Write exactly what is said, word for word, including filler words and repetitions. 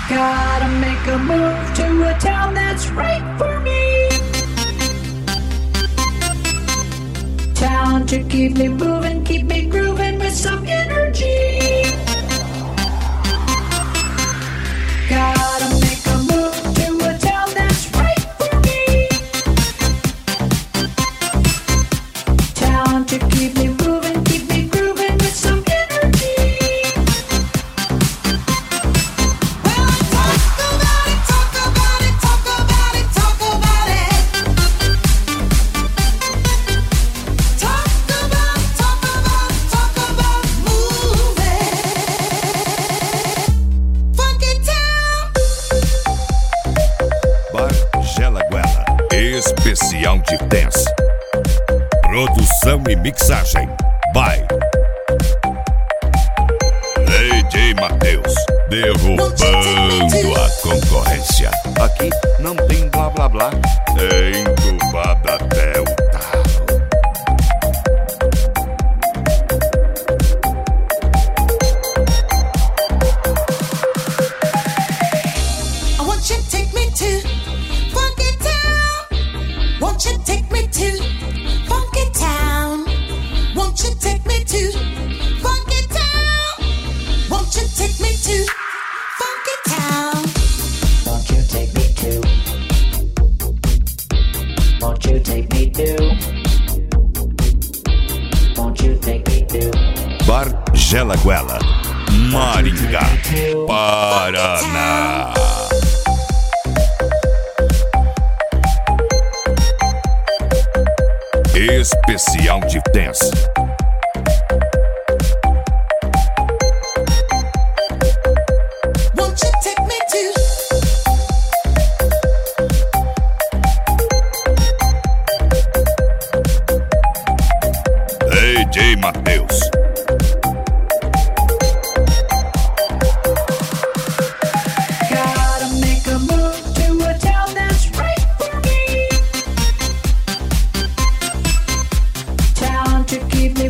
Gotta make a move to a town that's right for me. Town to keep me moving, keep me grooving with some energy. Gotta make a move to a town that's right for me. Town to keep me moving, keep me grooving with some energy. Well, talk about it, talk about it, talk about it, talk about it. Talk about, talk about, talk about moving. Funky Town. Bar Gela Guela, especial de dance. Produção e mixagem by D J Matheus, derrubando a concorrência. Aqui não tem blá blá blá, é entubada até o talo. I want you to take me to Funky Town. Won't you take me to Funky Town? Won't you take me to Funky Town? Won't you take me to Funky Town? Won't you take me to? Won't you take me to? Won't you take me to? Bar Gela Guela, Maringá, Paraná. Especial de dance. Won't you take me to? D J Matheus. Gotta make a move to a town that's right for me. Town to keep me